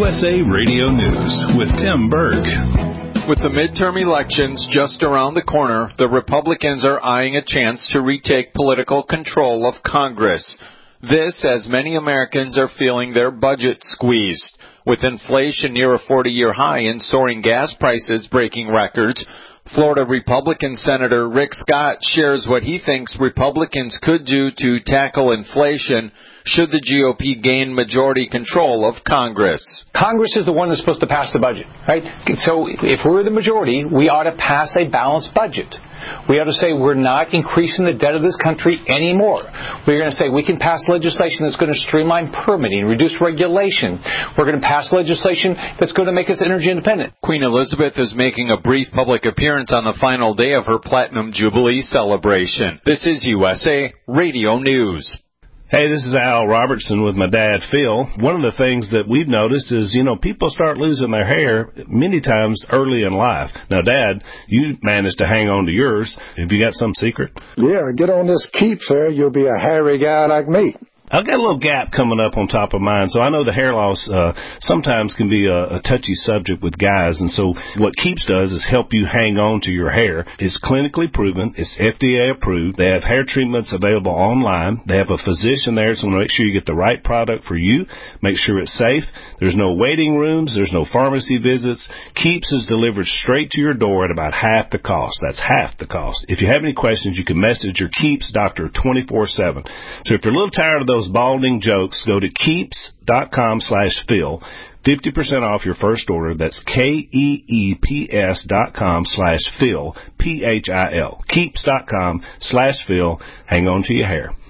USA Radio News with Tim Berg. With the midterm elections just around the corner, the Republicans are eyeing a chance to retake political control of Congress. This as many Americans are feeling their budget squeezed. With inflation near a 40-year high and soaring gas prices breaking records, Florida Republican Senator Rick Scott shares what he thinks Republicans could do to tackle inflation should the GOP gain majority control of Congress. Congress is the one that's supposed to pass the budget, right? So if we're the majority, we ought to pass a balanced budget. We ought to say we're not increasing the debt of this country anymore. We're going to say we can pass legislation that's going to streamline permitting, reduce regulation. We're going to pass legislation that's going to make us energy independent. Queen Elizabeth is making a brief public appearance on the final day of her Platinum Jubilee celebration. This is USA Radio News. Hey, this is Al Robertson with my dad, Phil. One of the things that we've noticed is, people start losing their hair many times early in life. Now, Dad, you managed to hang on to yours. Have you got some secret? Yeah, get on this Keep, sir. You'll be a hairy guy like me. I've got a little gap coming up on top of mine, so I know the hair loss sometimes can be a touchy subject with guys, and so what Keeps does is help you hang on to your hair. It's clinically proven. It's FDA approved. They have hair treatments available online. They have a physician there, so make sure you get the right product for you. Make sure it's safe. There's no waiting rooms. There's no pharmacy visits. Keeps is delivered straight to your door at about half the cost. That's half the cost. If you have any questions, you can message your Keeps doctor 24/7. So if you're a little tired of those balding jokes, go to keeps.com/Phil. 50% off your first order. That's KEEPS.com/Phil. PHIL. Keeps.com/Phil. Hang on to your hair.